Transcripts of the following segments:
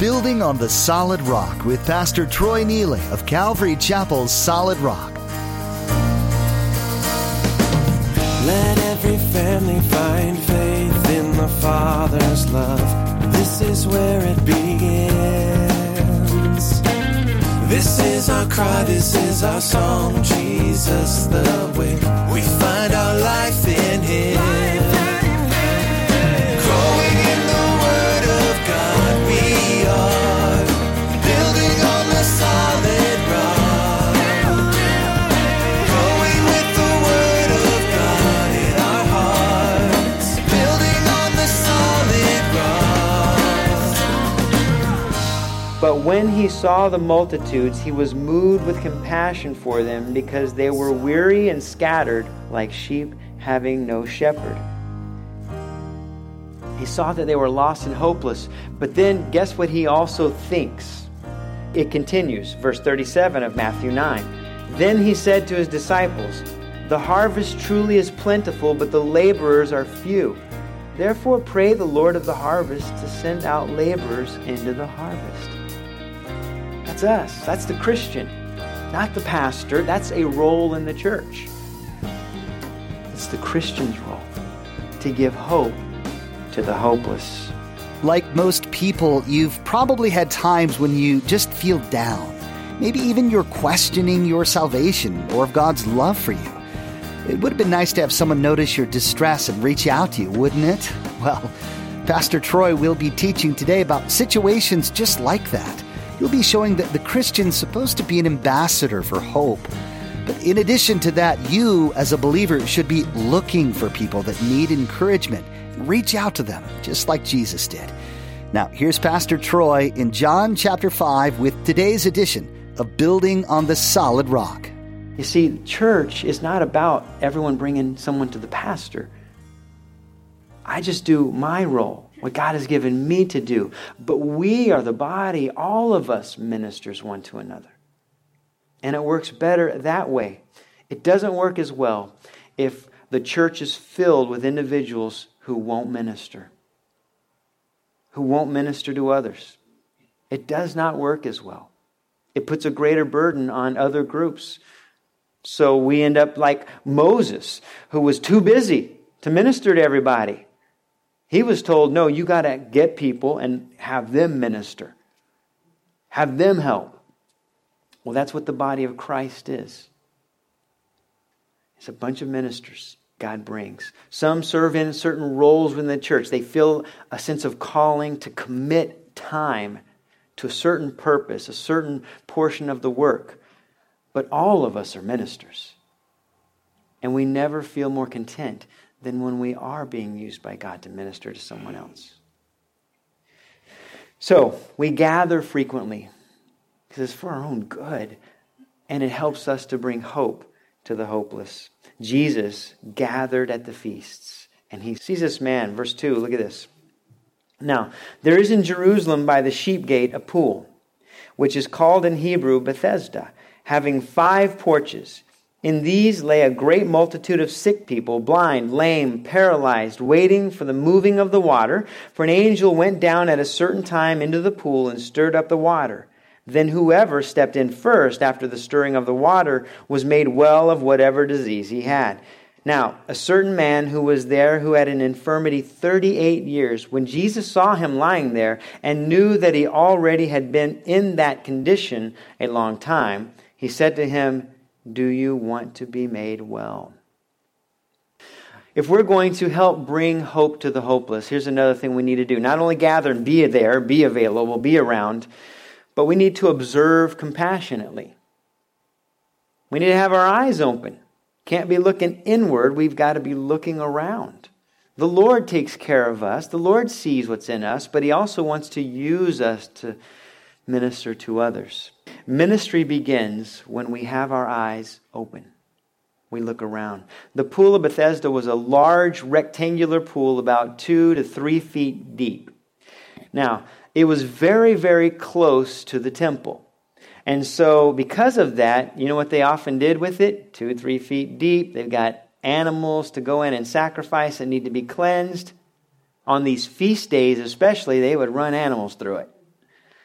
Building on the Solid Rock with Pastor Troy Neely of Calvary Chapel's Solid Rock. Let every family find faith in the Father's love. This is where it begins. This is our cry, this is our song. Jesus the way. We find our life in Him. Growing in the Word of God, we are building on the solid rock. Growing with the Word of God in our hearts, building on the solid rock. But when he saw the multitudes, he was moved with compassion for them, because they were weary and scattered like sheep having no shepherd. He saw that they were lost and hopeless. But then, guess what he also thinks? It continues, verse 37 of Matthew 9. Then he said to his disciples, "The harvest truly is plentiful, but the laborers are few. Therefore pray the Lord of the harvest to send out laborers into the harvest." That's us. That's the Christian, not the pastor. That's a role in the church. It's the Christian's role to give hope to the hopeless. Like most people, you've probably had times when you just feel down. Maybe even you're questioning your salvation or of God's love for you. It would have been nice to have someone notice your distress and reach out to you, wouldn't it? Well, Pastor Troy will be teaching today about situations just like that. He'll be showing that the Christian's supposed to be an ambassador for hope. But in addition to that, you as a believer should be looking for people that need encouragement. Reach out to them, just like Jesus did. Now, here's Pastor Troy in John chapter 5 with today's edition of Building on the Solid Rock. You see, church is not about everyone bringing someone to the pastor. I just do my role, what God has given me to do. But we are the body, all of us ministers one to another. And it works better that way. It doesn't work as well if the church is filled with individuals who won't minister to others. It does not work as well. It puts a greater burden on other groups. So we end up like Moses, who was too busy to minister to everybody. He was told, no, you got to get people and have them minister. Have them help. Well, that's what the body of Christ is. It's a bunch of ministers God brings. Some serve in certain roles within the church. They feel a sense of calling to commit time to a certain purpose, a certain portion of the work. But all of us are ministers. And we never feel more content than when we are being used by God to minister to someone else. So, we gather frequently because it's for our own good, and it helps us to bring hope to the hopeless. Jesus gathered at the feasts, and he sees this man. Verse 2, look at this. Now, there is in Jerusalem by the sheep gate a pool, which is called in Hebrew Bethesda, having 5 porches. In these lay a great multitude of sick people, blind, lame, paralyzed, waiting for the moving of the water. For an angel went down at a certain time into the pool and stirred up the water. Then whoever stepped in first after the stirring of the water was made well of whatever disease he had. Now, a certain man who was there who had an infirmity 38 years, when Jesus saw him lying there and knew that he already had been in that condition a long time, he said to him, "Do you want to be made well?" If we're going to help bring hope to the hopeless, here's another thing we need to do. Not only gather and be there, be available, be around, but we need to observe compassionately. We need to have our eyes open. Can't be looking inward. We've got to be looking around. The Lord takes care of us. The Lord sees what's in us, but He also wants to use us to minister to others. Ministry begins when we have our eyes open. We look around. The pool of Bethesda was a large rectangular pool about 2 to 3 feet deep. Now, it was very, very close to the temple. And so because of that, you know what they often did with it? 2 or 3 feet deep. They've got animals to go in and sacrifice that need to be cleansed. On these feast days especially, they would run animals through it.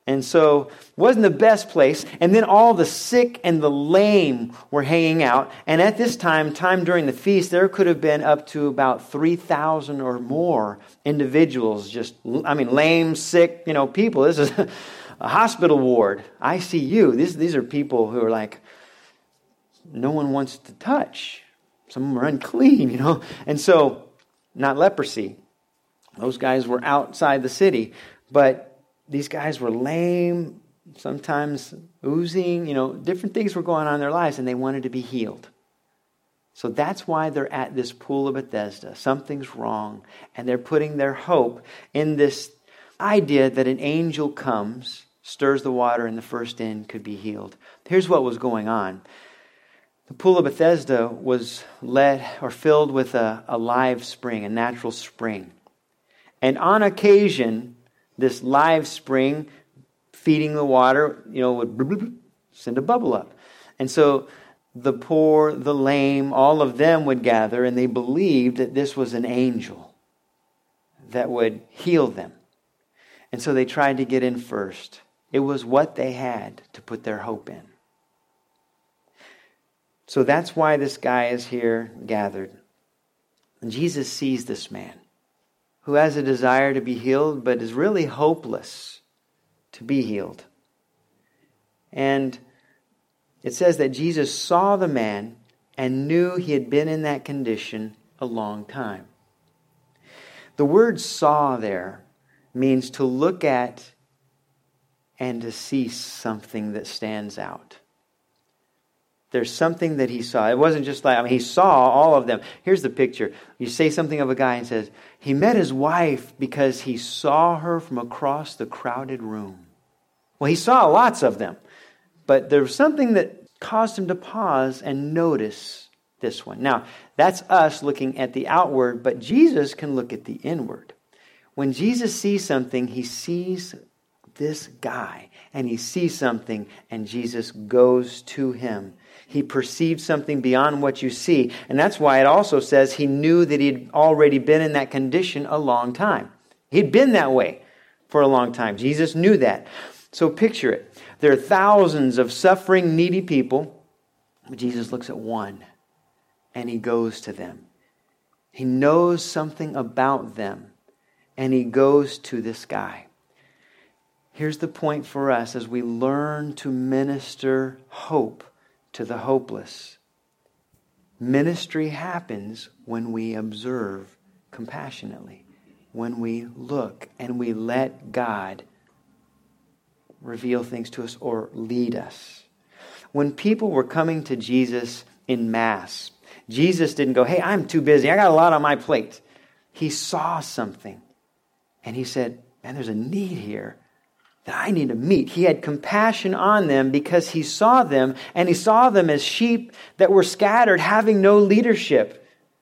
And so it wasn't the best place. And then all the sick and the lame were hanging out. And at this time during the feast, there could have been up to about 3,000 or more individuals, lame, sick, people. This is a hospital ward, ICU. These are people who are like, no one wants to touch. Some of them are unclean, And so, not leprosy. Those guys were outside the city. But these guys were lame, sometimes oozing, different things were going on in their lives, and they wanted to be healed. So that's why they're at this pool of Bethesda. Something's wrong, and they're putting their hope in this idea that an angel comes, stirs the water, and the first in could be healed. Here's what was going on. The pool of Bethesda was filled with a live spring, a natural spring. And on occasion, this live spring feeding the water, would send a bubble up. And so the poor, the lame, all of them would gather, and they believed that this was an angel that would heal them. And so they tried to get in first. It was what they had to put their hope in. So that's why this guy is here gathered. And Jesus sees this man who has a desire to be healed, but is really hopeless to be healed. And it says that Jesus saw the man and knew he had been in that condition a long time. The word saw there means to look at and to see something that stands out. There's something that he saw. It wasn't just he saw all of them. Here's the picture. You say something of a guy and says, he met his wife because he saw her from across the crowded room. Well, he saw lots of them. But there was something that caused him to pause and notice this one. Now, that's us looking at the outward, but Jesus can look at the inward. When Jesus sees something, he sees this guy, and he sees something, and Jesus goes to him. He perceived something beyond what you see. And that's why it also says he knew that he'd already been in that condition a long time. He'd been that way for a long time. Jesus knew that. So picture it. There are thousands of suffering, needy people. But Jesus looks at one and he goes to them. He knows something about them and he goes to this guy. Here's the point for us as we learn to minister hope to the hopeless. Ministry happens when we observe compassionately, when we look and we let God reveal things to us or lead us. When people were coming to Jesus in mass, Jesus didn't go, hey, I'm too busy. I got a lot on my plate. He saw something and he said, man, there's a need here that I need to meet. He had compassion on them because he saw them, and he saw them as sheep that were scattered, having no leadership.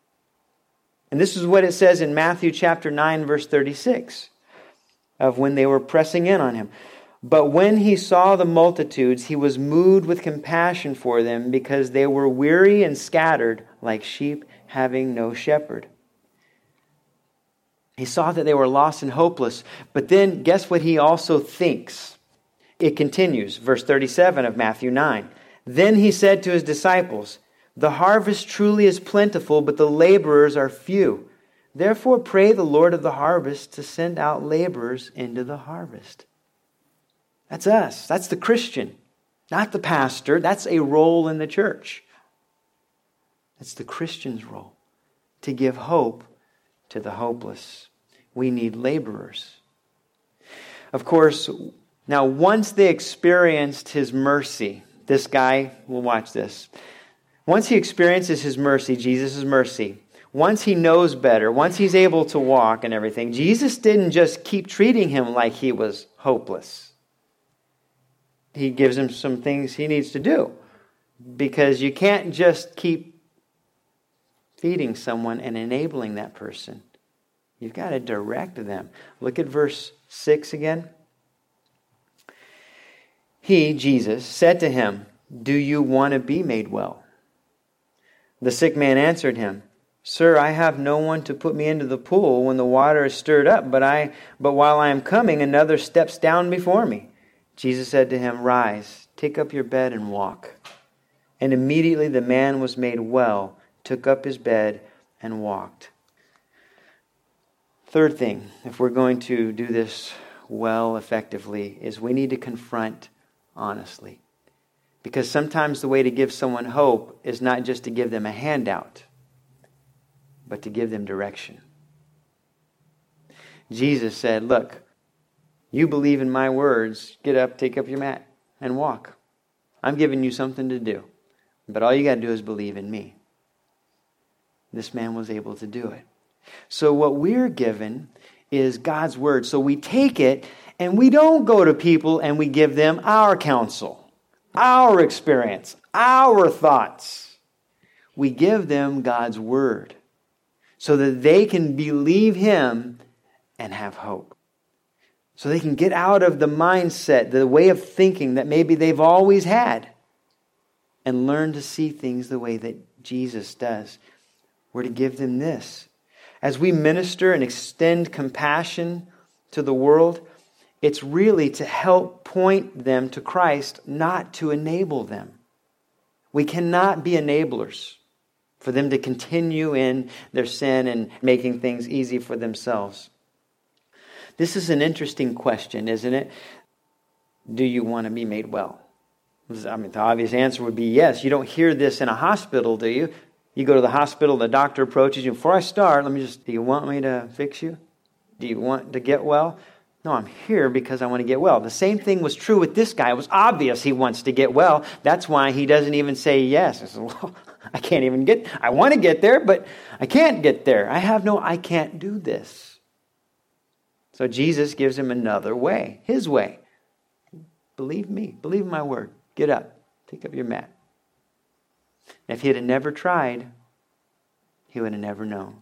And this is what it says in Matthew chapter 9, verse 36, of when they were pressing in on him. But when he saw the multitudes, he was moved with compassion for them because they were weary and scattered like sheep having no shepherd. He saw that they were lost and hopeless. But then guess what he also thinks? It continues, verse 37 of Matthew 9. Then he said to his disciples, the harvest truly is plentiful, but the laborers are few. Therefore pray the Lord of the harvest to send out laborers into the harvest. That's us. That's the Christian, not the pastor. That's a role in the church. That's the Christian's role, to give hope to the hopeless. We need laborers. Of course, now once they experienced his mercy, this guy, we'll watch this. Once he experiences his mercy, Jesus' mercy, once he knows better, once he's able to walk and everything, Jesus didn't just keep treating him like he was hopeless. He gives him some things he needs to do. Because you can't just keep feeding someone and enabling that person. You've got to direct them. Look at verse 6 again. He, Jesus, said to him, do you want to be made well? The sick man answered him, Sir, I have no one to put me into the pool when the water is stirred up, but while I am coming, another steps down before me. Jesus said to him, "Rise, take up your bed and walk." And immediately the man was made well, took up his bed and walked. Third thing, if we're going to do this well, effectively, is we need to confront honestly. Because sometimes the way to give someone hope is not just to give them a handout, but to give them direction. Jesus said, "Look, you believe in my words, get up, take up your mat, and walk. I'm giving you something to do. But all you got to do is believe in me." This man was able to do it. So what we're given is God's word. So we take it and we don't go to people and we give them our counsel, our experience, our thoughts. We give them God's word so that they can believe Him and have hope. So they can get out of the mindset, the way of thinking that maybe they've always had, and learn to see things the way that Jesus does. We're to give them this. As we minister and extend compassion to the world, it's really to help point them to Christ, not to enable them. We cannot be enablers for them to continue in their sin and making things easy for themselves. This is an interesting question, isn't it? Do you want to be made well? I mean, the obvious answer would be yes. You don't hear this in a hospital, do you? You go to the hospital, the doctor approaches you. "Before I start, do you want me to fix you? Do you want to get well?" "No, I'm here because I want to get well." The same thing was true with this guy. It was obvious he wants to get well. That's why he doesn't even say yes. He says, "Well, I want to get there, but I can't get there. I can't do this." So Jesus gives him another way, his way. Believe me, believe in my word. Get up, take up your mat. And if he had never tried, he would have never known.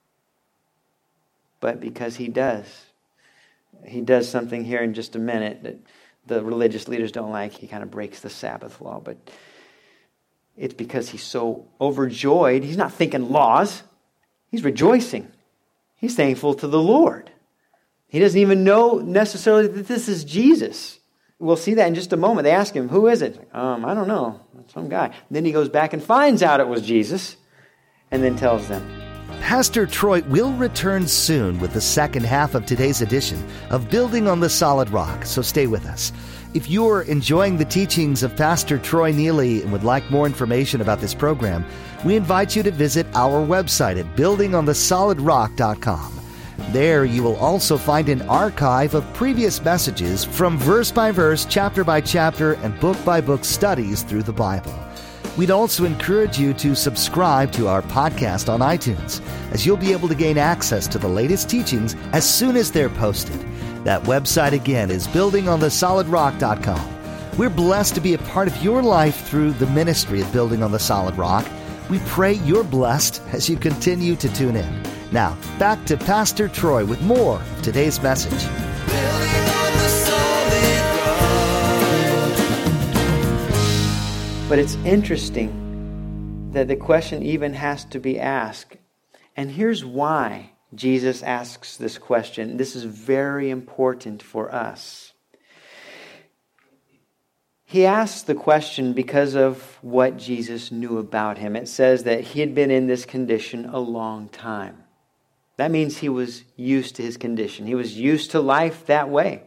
But because he does something here in just a minute that the religious leaders don't like. He kind of breaks the Sabbath law, but it's because he's so overjoyed. He's not thinking laws. He's rejoicing. He's thankful to the Lord. He doesn't even know necessarily that this is Jesus. We'll see that in just a moment. They ask him, "Who is it?" I don't know. Some guy. And then he goes back and finds out it was Jesus and then tells them. Pastor Troy will return soon with the second half of today's edition of Building on the Solid Rock, so stay with us. If you're enjoying the teachings of Pastor Troy Neely and would like more information about this program, we invite you to visit our website at buildingonthesolidrock.com. There you will also find an archive of previous messages from verse by verse, chapter by chapter, and book by book studies through the Bible. We'd also encourage you to subscribe to our podcast on iTunes, as you'll be able to gain access to the latest teachings as soon as they're posted. That website again is buildingonthesolidrock.com. We're blessed to be a part of your life through the ministry of Building on the Solid Rock. We pray you're blessed as you continue to tune in. Now, back to Pastor Troy with more of today's message. Building on the solid rock. But it's interesting that the question even has to be asked. And here's why Jesus asks this question. This is very important for us. He asks the question because of what Jesus knew about him. It says that he had been in this condition a long time. That means he was used to his condition. He was used to life that way.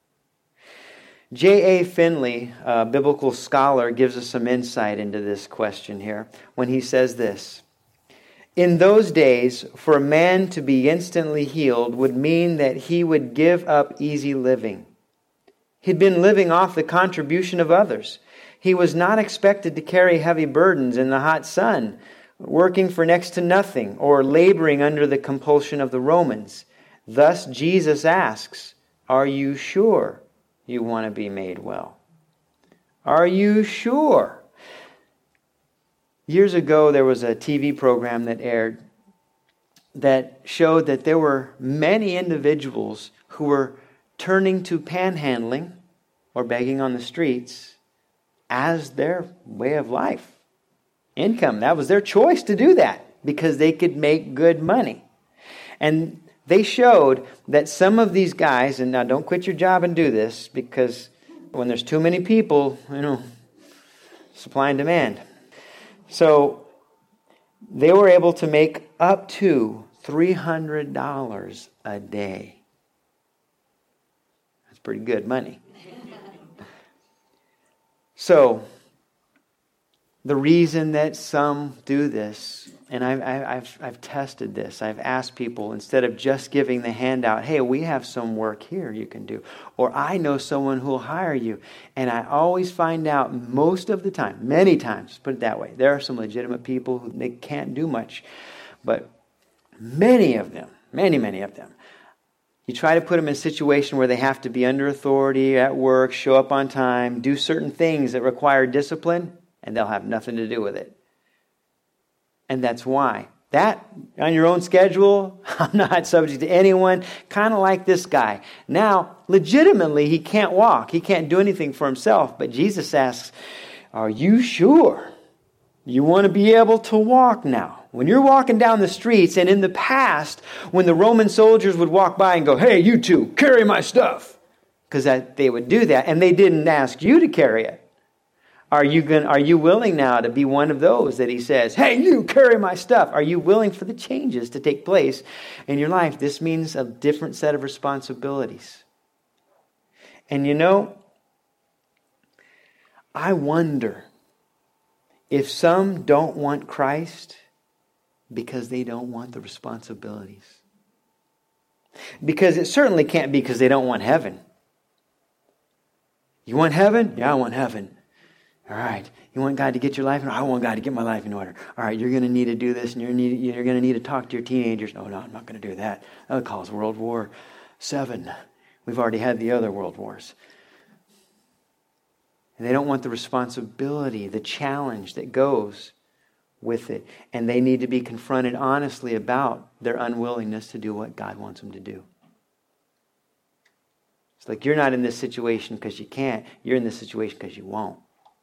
J.A. Finley, a biblical scholar, gives us some insight into this question here when he says this. In those days, for a man to be instantly healed would mean that he would give up easy living. He'd been living off the contribution of others. He was not expected to carry heavy burdens in the hot sun, working for next to nothing, or laboring under the compulsion of the Romans. Thus, Jesus asks, are you sure you want to be made well? Are you sure? Years ago, there was a TV program that aired that showed that there were many individuals who were turning to panhandling or begging on the streets as their way of life. Income. That was their choice to do that because they could make good money. And they showed that some of these guys, and now don't quit your job and do this because When there's too many people, supply and demand. So they were able to make up to $300 a day. That's pretty good money. So the reason that some do this, and I've tested this. I've asked people, instead of just giving the handout, hey, we have some work here you can do. Or I know someone who will hire you. And I always find out most of the time, many times, put it that way, there are some legitimate people who they can't do much. But many of them, many of them, you try to put them in a situation where they have to be under authority at work, show up on time, do certain things that require discipline, and they'll have nothing to do with it. And that's why. That, on your own schedule, I'm not subject to anyone, kind of like this guy. Now, legitimately, he can't walk. He can't do anything for himself. But Jesus asks, are you sure you want to be able to walk now? When you're walking down the streets, and in the past, when the Roman soldiers would walk by and go, hey, you two, carry my stuff. Because they would do that, and they didn't ask you to carry it. Are you willing now to be one of those that he says, hey, you carry my stuff? Are you willing for the changes to take place in your life? This means a different set of responsibilities. And I wonder if some don't want Christ because they don't want the responsibilities. Because it certainly can't be because they don't want heaven. You want heaven? Yeah, I want heaven. All right, you want God to get your life in order? I want God to get my life in order. All right, you're going to need to do this, and you're going to need to talk to your teenagers. No, I'm not going to do that. That would cause World War VII. We've already had the other world wars. And they don't want the responsibility, the challenge that goes with it. And they need to be confronted honestly about their unwillingness to do what God wants them to do. It's like you're not in this situation because you can't. You're in this situation because you won't.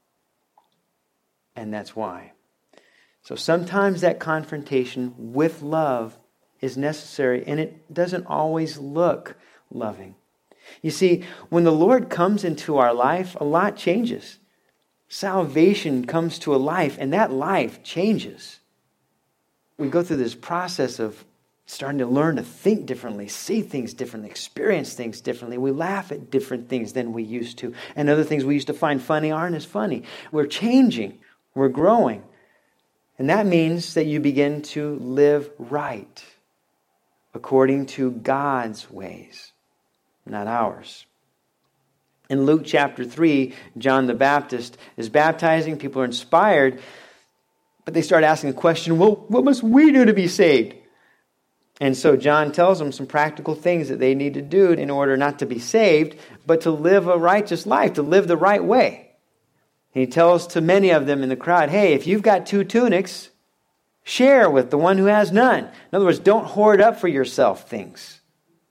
And that's why. So sometimes that confrontation with love is necessary, and it doesn't always look loving. You see, when the Lord comes into our life, a lot changes. Salvation comes to a life, and that life changes. We go through this process of starting to learn to think differently, see things differently, experience things differently. We laugh at different things than we used to, and other things we used to find funny aren't as funny. We're changing. We're growing. And that means that you begin to live right according to God's ways, not ours. In Luke chapter 3, John the Baptist is baptizing. People are inspired, but they start asking the question, well, what must we do to be saved? And so John tells them some practical things that they need to do in order not to be saved, but to live a righteous life, to live the right way. He tells to many of them in the crowd, hey, if you've got 2 tunics, share with the one who has none. In other words, don't hoard up for yourself things.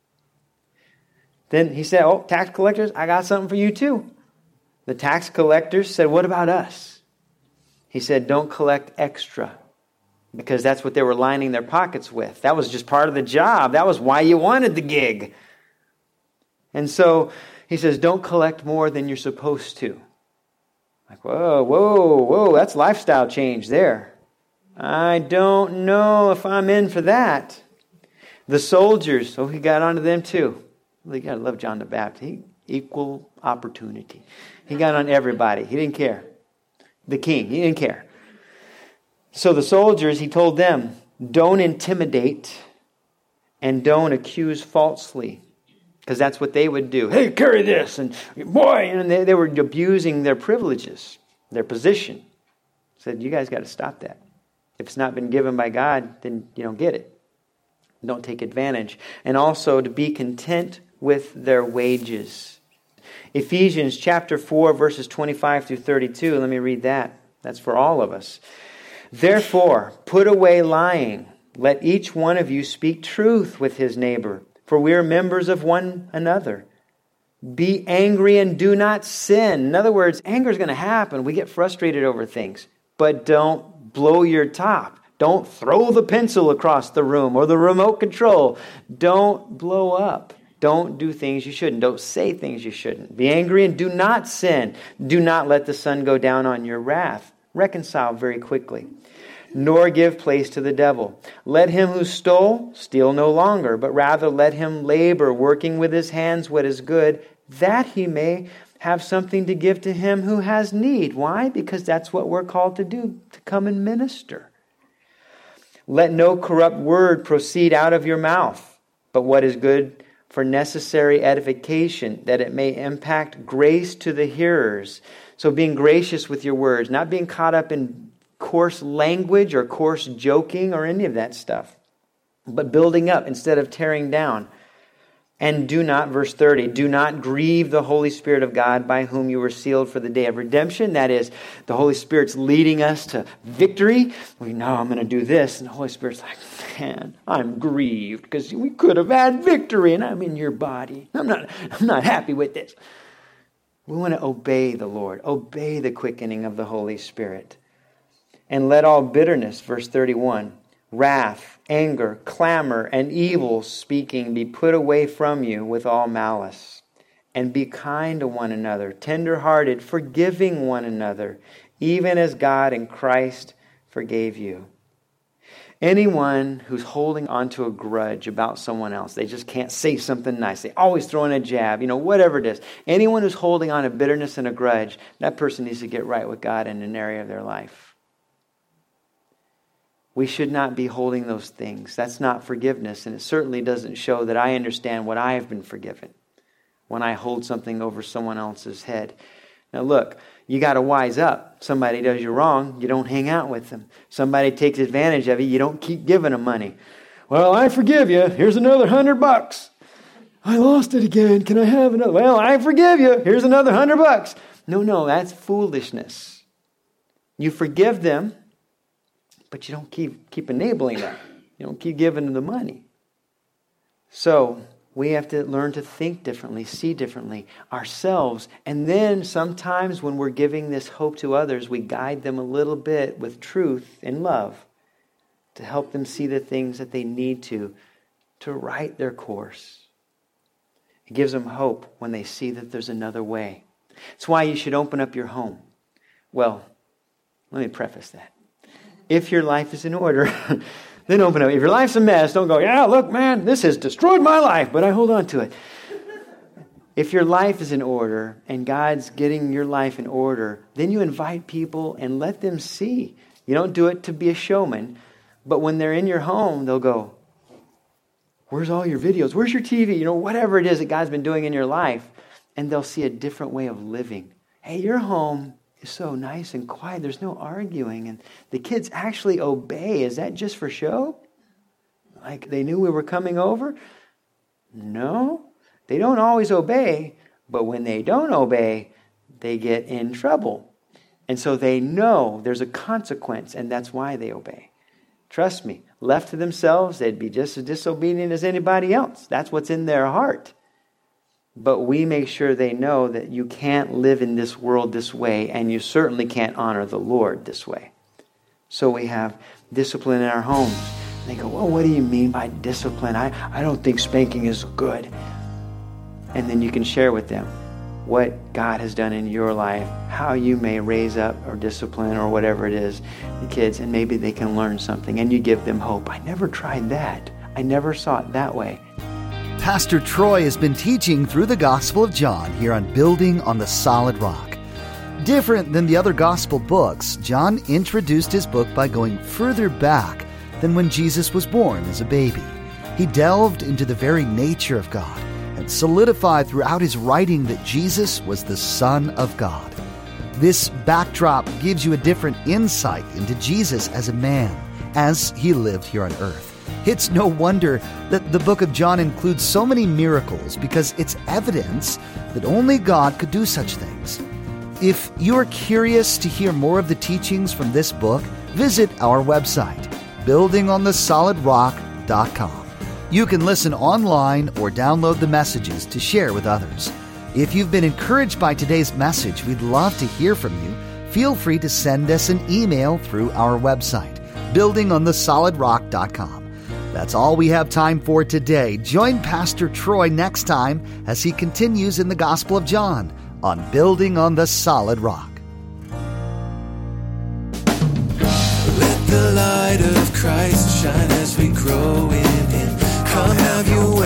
Then he said, oh, tax collectors, I got something for you too. The tax collectors said, what about us? He said, don't collect extra, because that's what they were lining their pockets with. That was just part of the job. That was why you wanted the gig. And so he says, don't collect more than you're supposed to. Like, whoa, that's lifestyle change there. I don't know if I'm in for that. The soldiers, he got onto them too. You got to love John the Baptist. Equal opportunity. He got on everybody. He didn't care. The king, he didn't care. So the soldiers, he told them, don't intimidate and don't accuse falsely. Because that's what they would do. Hey, carry this. And boy, and they were abusing their privileges, their position. Said, you guys got to stop that. If it's not been given by God, then you don't get it. Don't take advantage. And also to be content with their wages. Ephesians chapter 4, verses 25 through 32. Let me read that. That's for all of us. Therefore, put away lying. Let each one of you speak truth with his neighbor, for we are members of one another. Be angry and do not sin. In other words, anger is going to happen. We get frustrated over things. But don't blow your top. Don't throw the pencil across the room or the remote control. Don't blow up. Don't do things you shouldn't. Don't say things you shouldn't. Be angry and do not sin. Do not let the sun go down on your wrath. Reconcile very quickly. Nor give place to the devil. Let him who stole steal no longer, but rather let him labor, working with his hands what is good, that he may have something to give to him who has need. Why? Because that's what we're called to do, to come and minister. Let no corrupt word proceed out of your mouth, but what is good for necessary edification, that it may impact grace to the hearers. So being gracious with your words, not being caught up in coarse language or coarse joking or any of that stuff, but building up instead of tearing down. And do not, verse 30, do not grieve the Holy Spirit of God by whom you were sealed for the day of redemption. That is, the Holy Spirit's leading us to victory. We know I'm going to do this. And the Holy Spirit's like, man, I'm grieved because we could have had victory and I'm in your body. I'm not happy with this. We want to obey the Lord, obey the quickening of the Holy Spirit. And let all bitterness, verse 31, wrath, anger, clamor, and evil speaking be put away from you with all malice. And be kind to one another, tender-hearted, forgiving one another, even as God in Christ forgave you. Anyone who's holding on to a grudge about someone else, they just can't say something nice. They always throw in a jab, whatever it is. Anyone who's holding on to bitterness and a grudge, that person needs to get right with God in an area of their life. We should not be holding those things. That's not forgiveness, and it certainly doesn't show that I understand what I have been forgiven when I hold something over someone else's head. Now look, you got to wise up. Somebody does you wrong, you don't hang out with them. Somebody takes advantage of you, you don't keep giving them money. Well, I forgive you. Here's another $100. I lost it again. Can I have another? Well, I forgive you. Here's another $100. No, that's foolishness. You forgive them, but you don't keep enabling them. You don't keep giving them the money. So we have to learn to think differently, see differently ourselves. And then sometimes when we're giving this hope to others, we guide them a little bit with truth and love to help them see the things that they need to right their course. It gives them hope when they see that there's another way. It's why you should open up your home. Well, let me preface that. If your life is in order, then open up. If your life's a mess, don't go, yeah, look, man, this has destroyed my life, but I hold on to it. If your life is in order and God's getting your life in order, then you invite people and let them see. You don't do it to be a showman, but when they're in your home, they'll go, where's all your videos? Where's your TV? Whatever it is that God's been doing in your life, and they'll see a different way of living. Hey, your home is so nice and quiet. There's no arguing. And the kids actually obey. Is that just for show? Like they knew we were coming over? No. They don't always obey. But when they don't obey, they get in trouble. And so they know there's a consequence. And that's why they obey. Trust me. Left to themselves, they'd be just as disobedient as anybody else. That's what's in their heart. But we make sure they know that you can't live in this world this way, and you certainly can't honor the Lord this way. So we have discipline in our homes. And they go, well, what do you mean by discipline? I don't think spanking is good. And then you can share with them what God has done in your life, how you may raise up or discipline or whatever it is, the kids, and maybe they can learn something. And you give them hope. I never tried that. I never saw it that way. Pastor Troy has been teaching through the Gospel of John here on Building on the Solid Rock. Different than the other Gospel books, John introduced his book by going further back than when Jesus was born as a baby. He delved into the very nature of God and solidified throughout his writing that Jesus was the Son of God. This backdrop gives you a different insight into Jesus as a man, as he lived here on earth. It's no wonder that the book of John includes so many miracles because it's evidence that only God could do such things. If you're curious to hear more of the teachings from this book, visit our website, buildingonthesolidrock.com. You can listen online or download the messages to share with others. If you've been encouraged by today's message, we'd love to hear from you. Feel free to send us an email through our website, buildingonthesolidrock.com. That's all we have time for today. Join Pastor Troy next time as he continues in the Gospel of John on Building on the Solid Rock. Let the light of Christ shine as we grow in Him. Come have your